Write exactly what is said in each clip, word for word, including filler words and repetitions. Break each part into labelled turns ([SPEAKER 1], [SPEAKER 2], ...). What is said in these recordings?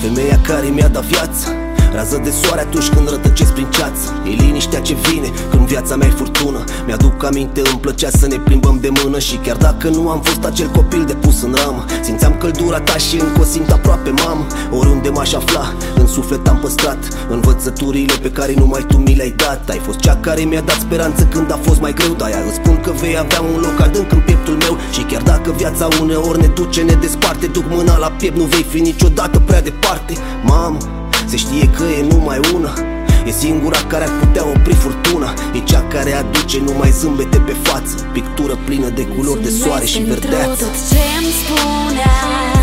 [SPEAKER 1] femeia care mi-a dat viață, rază de soare atunci când rătăcesc prin ceață. E liniștea ce vine când viața mea e furtună. Mi-aduc aminte, îmi plăcea să ne plimbăm de mână. Și chiar dacă nu am fost acel copil de pus în ramă, simțeam căldura ta și încă o simt aproape mamă. Oriunde m-aș afla, în suflet am păstrat învățăturile pe care numai tu mi le-ai dat. Ai fost cea care mi-a dat speranță când a fost mai greu. De-aia îți spun că vei avea un loc adânc în pieptul meu. Și chiar dacă viața uneori ne duce, ne desparte, duc mâna la piept, nu vei fi niciodată prea departe. Mamă, se știe că e numai una, e singura care ar putea opri furtuna. E cea care aduce numai zâmbete pe față, pictură plină de culori de soare și verdeață.
[SPEAKER 2] tot ce-mi spunea,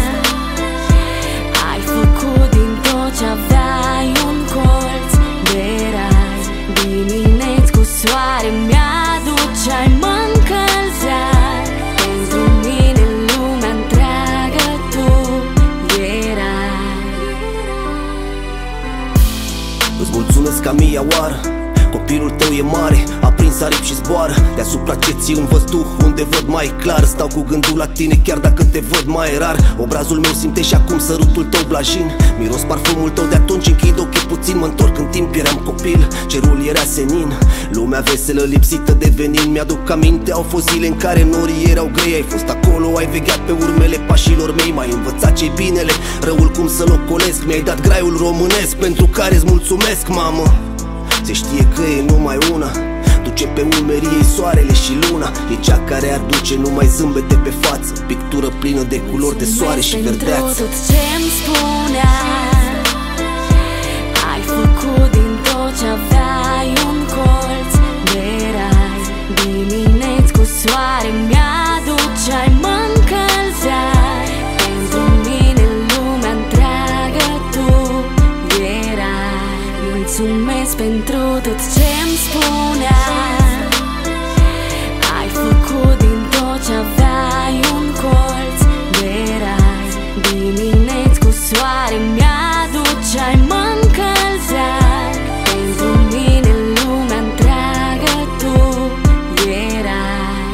[SPEAKER 2] ai făcut din tot ce aveai un colț de rai. Dimineți cu soare mi-aduceai, mă-încălzeai. Pentru mine lumea întreagă tu erai.
[SPEAKER 1] Îți mulțumesc ca mia oară, copilul tău e mare, aprins aripi și zboară deasupra ceții în văzduh, unde văd mai clar. Stau cu gândul la tine chiar dacă te văd mai rar. Obrazul meu simte și acum sărutul tău blajin, miros parfumul tău de atunci, închid ochii puțin, mă întorc în timp, eram copil, cerul era senin, lumea veselă lipsită de venin. Mi-aduc aminte, au fost zile în care norii erau grei. Ai fost acolo, ai vegheat pe urmele pașilor mei, m-ai învățat ce-i binele, răul cum să-l ocolesc. Mi-ai dat graiul românesc pentru care-ți mulțumesc, mamă. Se știe că e numai una, duce pe umerii ei soarele și luna. E cea care aduce numai zâmbete pe față, pictură plină de culori de soare și verdeață.
[SPEAKER 2] tot ce-mi spunea, ai făcut din tot ce aveai un colț de rai. Dimineți cu soare mi-aduceai, mă-încălzeai. Pentru mine lumea întreagă tu erai. Mulțumesc pentru tot ce-mi spunea, ai făcut din tot ce aveai un colț de rai. Dimineți cu soare mi-aduceai, mă-încălzeai. Pentru mine lumea întreagă tu erai.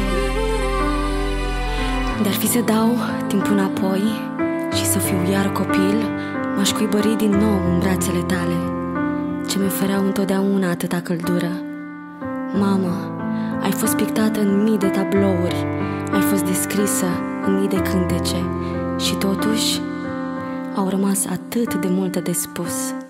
[SPEAKER 2] Dar fi să dau timpul înapoi și să fiu iar copil, m-aș cuibări din nou în brațele tale, ce mi ofereau întotdeauna atâta căldură. Mamă, ai fost pictată în mii de tablouri, ai fost descrisă în mii de cântece, și totuși au rămas atât de multe de spus.